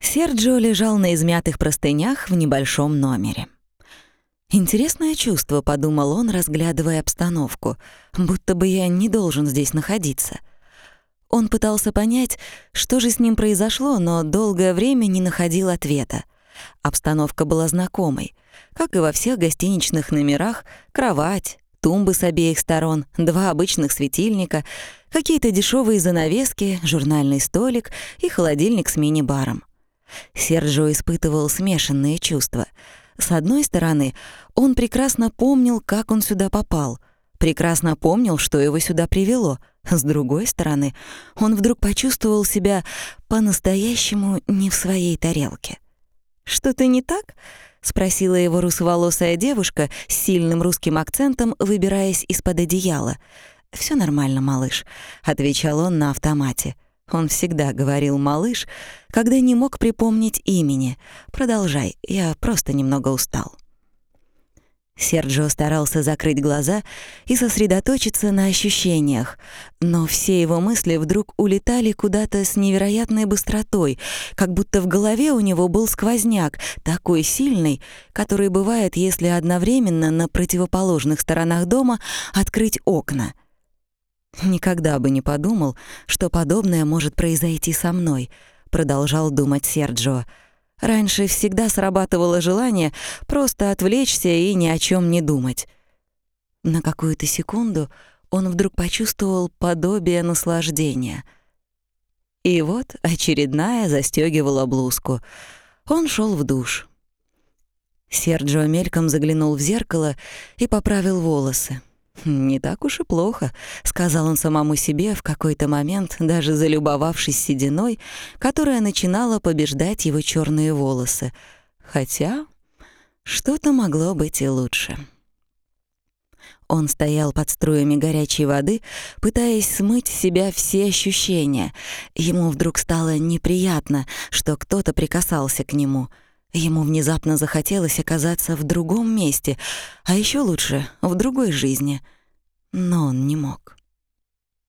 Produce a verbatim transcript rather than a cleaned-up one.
Серджио лежал на измятых простынях в небольшом номере. «Интересное чувство», — подумал он, разглядывая обстановку, «будто бы я не должен здесь находиться». Он пытался понять, что же с ним произошло, но долгое время не находил ответа. Обстановка была знакомой. Как и во всех гостиничных номерах, кровать, тумбы с обеих сторон, два обычных светильника, какие-то дешевые занавески, журнальный столик и холодильник с мини-баром. Серджио испытывал смешанные чувства. С одной стороны, он прекрасно помнил, как он сюда попал, прекрасно помнил, что его сюда привело. С другой стороны, он вдруг почувствовал себя по-настоящему не в своей тарелке. «Что-то не так?» — спросила его русоволосая девушка с сильным русским акцентом, выбираясь из-под одеяла. «Всё нормально, малыш», — отвечал он на автомате. Он всегда говорил «малыш», когда не мог припомнить имени. «Продолжай, я просто немного устал». Серджио старался закрыть глаза и сосредоточиться на ощущениях, но все его мысли вдруг улетали куда-то с невероятной быстротой, как будто в голове у него был сквозняк, такой сильный, который бывает, если одновременно на противоположных сторонах дома открыть окна. «Никогда бы не подумал, что подобное может произойти со мной», — продолжал думать Серджио. «Раньше всегда срабатывало желание просто отвлечься и ни о чем не думать». На какую-то секунду он вдруг почувствовал подобие наслаждения. И вот очередная застёгивала блузку. Он шёл в душ. Серджио мельком заглянул в зеркало и поправил волосы. «Не так уж и плохо», — сказал он самому себе в какой-то момент, даже залюбовавшись сединой, которая начинала побеждать его чёрные волосы. Хотя что-то могло быть и лучше. Он стоял под струями горячей воды, пытаясь смыть с себя все ощущения. Ему вдруг стало неприятно, что кто-то прикасался к нему. Ему внезапно захотелось оказаться в другом месте, а ещё лучше — в другой жизни. Но он не мог.